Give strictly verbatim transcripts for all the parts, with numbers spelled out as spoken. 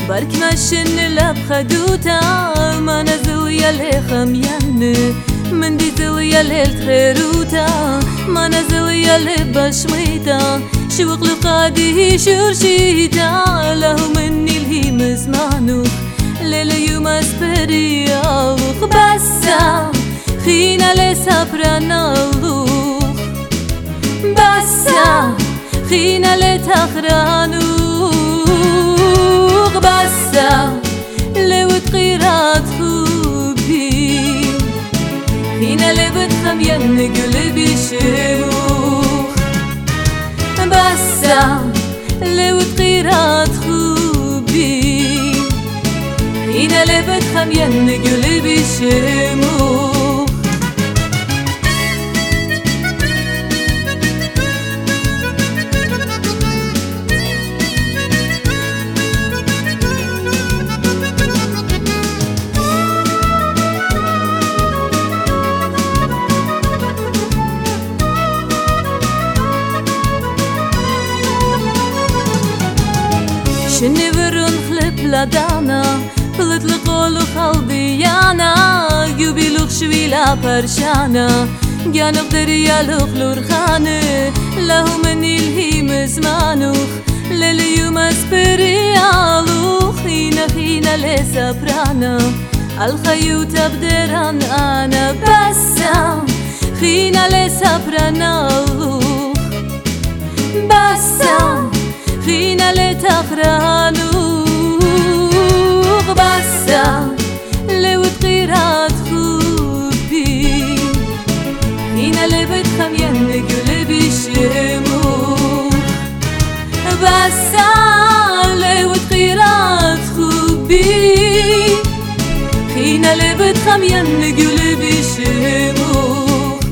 برك ماشن لب خدوتا ما نزل يلي خميان من دي زل يلي الخيروتا ما نزل يلي بشميتا شوق لقاده شرشيتا له مني الهيم زمانو ليلة يوم اسبريا بسا خينا لسابرانا اللوخ بسا خينا لتخرانو بسا لو تغيرات خوبي خينا لبتخم ين قلبي شموخ بسا لو تغيرات خوبي خينا لبتخم ين قلبي شموخ شني برون خلب لدانا بلد لقول خلبيانا قوبي لوخ شويلا برشانا جانب دريا لوخ لورخانه له مني الهيم زمانوخ لليوم اسبريا لوخ خينا خينا لسابرانا الخيوط بدران انا بسا خينا لسابرانا لوخ بسا خينا لتخرانو بسا لو تغيرات خوبي خينا لبتخم ين قلبي شموخ بسا لو تغيرات خوبي خينا لبتخم ين قلبي شموخ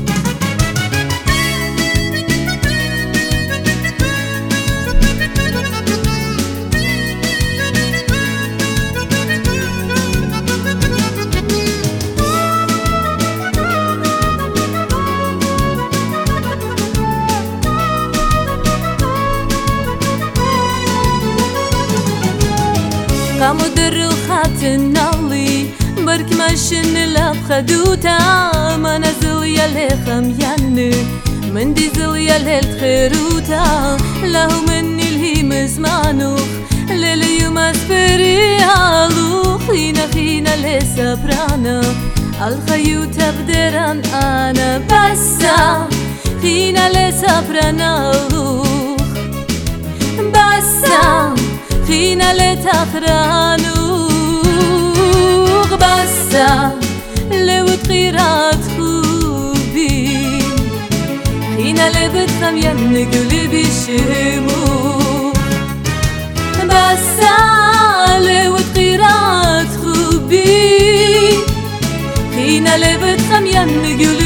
قاموا دروا خاتن اللي برك ماشن لب خدوتا ما نزل يلي خميان من دي زل يلي الخيروتا له مني الهيم زمانوخ لليوم اسبريا لوخ خينا خينا لسابرانا الخيوط بدران انا بسا خينا لسابرانا لوخ بسا خينا لتخرانو بسا لو تغيرات خوبي خينا لبتخم ين قلبي شموخ بسا لو تغيرات خوبي خينا لبتخم ين قلبي